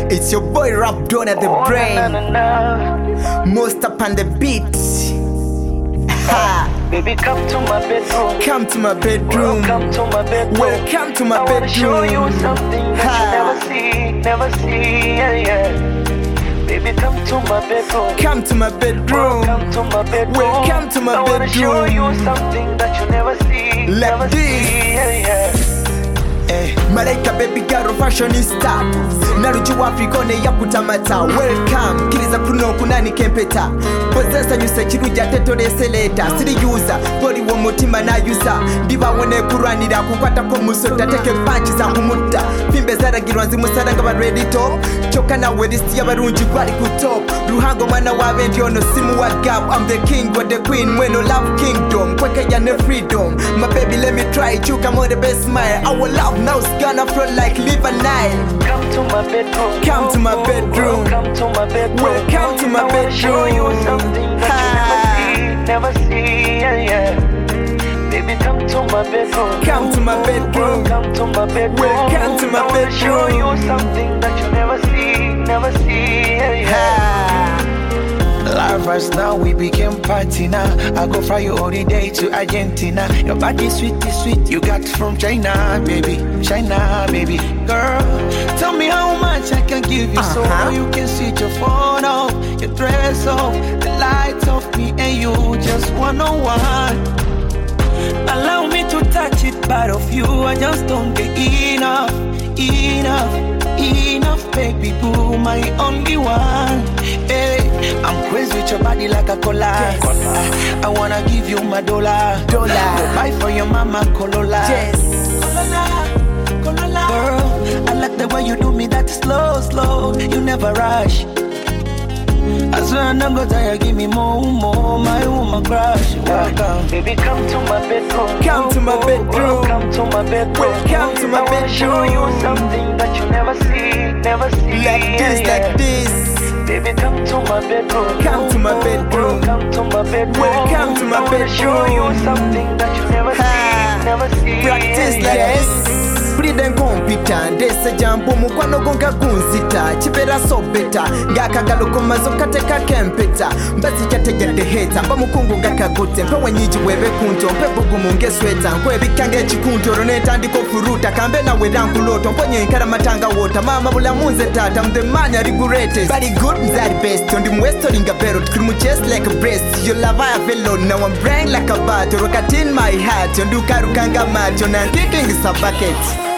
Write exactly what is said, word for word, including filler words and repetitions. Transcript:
It's your boy Rap Don at the Oh, brain. na, na, na, na. Most up on the beat. Ha. Baby, come to my bedroom. Come to my bedroom. Welcome to my bedroom. Welcome to my I wanna bedroom. show you something that Ha. you never see, never see. Yeah, yeah. Baby, come to my bedroom. Come to my bedroom. Welcome to my bedroom. Welcome to my I wanna show bedroom. you something that you never see, Like never this. see. Yeah, yeah. Eh, Malaika baby girl fashionista narujuwa afrikone yakutamata welcome kiriza kuno kunani kempeta possessa nyusa kiruja tetoleseleta siri yuza boli wo mutima na yuza ndibawone kurwanira kukwata ko musota teke punch za kumutta pimbe zaragirwa nzimusaranga ba ready to choka na wedisi yabarunji kwari ku top ruhango mwana wabe ndiono simu wa gap I'm the king or the queen when no love kingdom kweke ya ne freedom my baby let me try you come on the best smile our love now is gonna flow like liver Nile. Come to my bedroom. Come to my bedroom. Welcome to my bedroom. Welcome to my I wanna show you bedroom. something that you never see, never see. Yeah, yeah. Baby, come to my bedroom. Come to my bedroom. Welcome to my bedroom. Welcome to my I wanna show bedroom. you something that you never see, never see. Yeah, yeah. Lovers now, we became party now. I go fly you all the day to Argentina. Your body sweet is sweet, you got from China, baby. China, baby. Girl, tell me how much I can give you so Uh-huh. you can switch your phone off, your dress off, the lights off me and you just one on one. Allow me to touch it, part of you, I just don't get enough, enough, enough, baby boo, my only one. Hey, I'm crazy with your body like a cola. Yes. I, I wanna give you my dollar, Dollar. Go buy for your mama Corolla. Yes. Corolla, Corolla. Girl, I like the way you do me that slow, slow. You never rush. I swear I'm not gonna tire, give me more, more, my woman crush. Welcome. Baby, come to my bedroom. Come to my bedroom. Welcome to my bedroom. Welcome to my I wanna show you bedroom. something that you never see, never see. Like this, Yeah, yeah. like this. Baby, come to my bedroom. Come to my bedroom. Welcome to my bedroom. Welcome to my I wanna show you bedroom. something that you never Ha. see, never see. Practice Yeah, like yeah. this. Breathing computer ndese jambo mukwano gonga kunzita kibera so beta ngakagalo komazo kateka kempeta mbazi cyategede heta bamukungu ngakagote mpewe nyiji webe kunto mpebugu munge sweta nkwe bikange chikunto roneta ndiko furuta kambe na wedangu loto mponye nkara matanga wota mama bulamunze tata I'm the man I regret body good mzari best on the westoringa bero krimu chest like a breast you love I feel now I'm brain like a bat rocket in my heart nduka rukanga macho na kicking is a bucket.